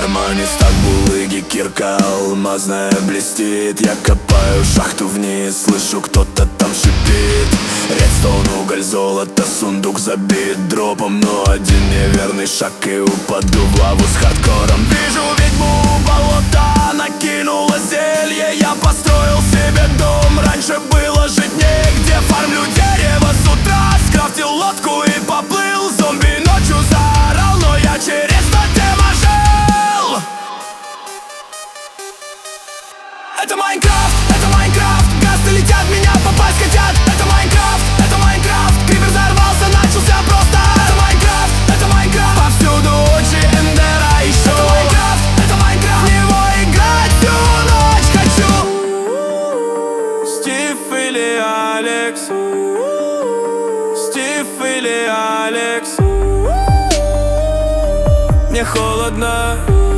кармане стак булыги, кирка алмазная блестит. Я копаю шахту вниз, слышу, кто-то там шипит. Редстоун, уголь, золото, сундук забит дропом. Но один неверный шаг и упаду в лаву с хардкором. Вижу ведьму у болота, накинула зелье. Я построил себе дом, раньше было жить негде. Фармлю дерево с утра, скрафтил лодку и поплыл. Зомби ночью заорал, но я через тотема жил. Это Майнкрафт, гасты летят, меня попасть хотят. Это Майнкрафт, крипер взорвался, начался просто. Это Майнкрафт, повсюду очи эндера еще. Это Майнкрафт, в него играть всю ночь хочу. Стив или Алекс, Стив или Алекс. Мне холодно,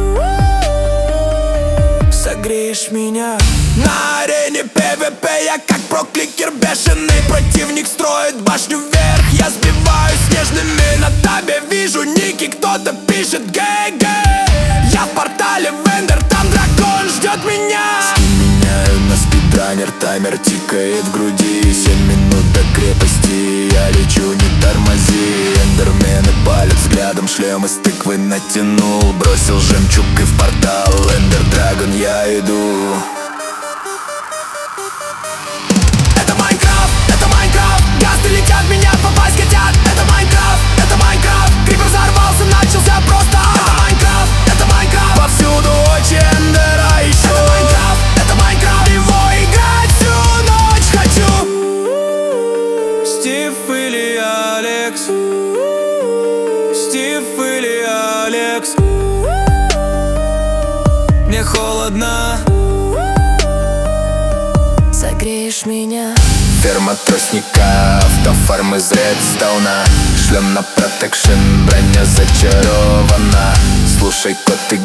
согреешь меня. На арене ПВП я как прокликер бешеный. Противник строит башню вверх, я сбиваюсь снежными. На табе вижу ники, кто-то пишет ГГ. Я в портале в Эндер, там дракон ждет меня. Меняю на спидранер, таймер тикает в груди. 7 минут до крепости, я лечу, не тормози. Эндермены палят взглядом, шлем из тыквы натянул. Бросил жемчуг и в портал, Эндер Драгон, я иду. Это Майнкрафт, гасты летят, меня попасть хотят. Это Майнкрафт, крипер взорвался, начался просто. Это Майнкрафт, повсюду очи эндера еще. Это Майнкрафт, его играть всю ночь хочу. Стив или Алекс, Стив или Алекс. Мне холодно, согреешь меня. Ферма тростника, автофарм из редстоуна. Шлем на протекшн, броня зачарована. Слушай, кот,